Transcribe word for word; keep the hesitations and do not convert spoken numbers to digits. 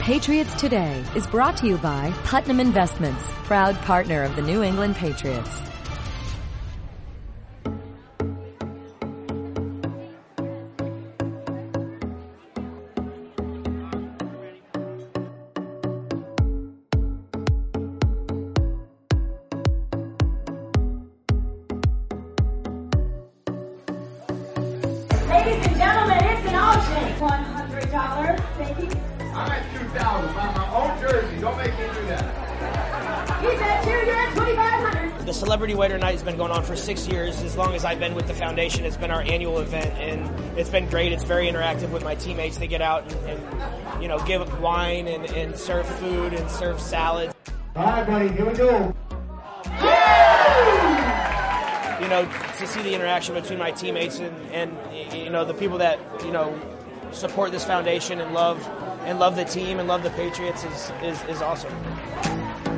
Patriots Today is brought to you by Putnam Investments, proud partner of the New England Patriots. Ladies and gentlemen, it's an auction. one hundred dollars, baby. I'm at two thousand dollars. Buy my own jersey. Don't make me do that. He's at two, you're at twenty-five hundred dollars. The Celebrity Waiter Night has been going on for six years. As long as I've been with the foundation, it's been our annual event, and it's been great. It's very interactive with my teammates. They get out and, and you know, give wine and, and serve food and serve salads. All right, buddy. Here we go. You know, to see the interaction between my teammates and, and you know, the people that, you know, support this foundation and love and love the team and love the Patriots is, is, is awesome.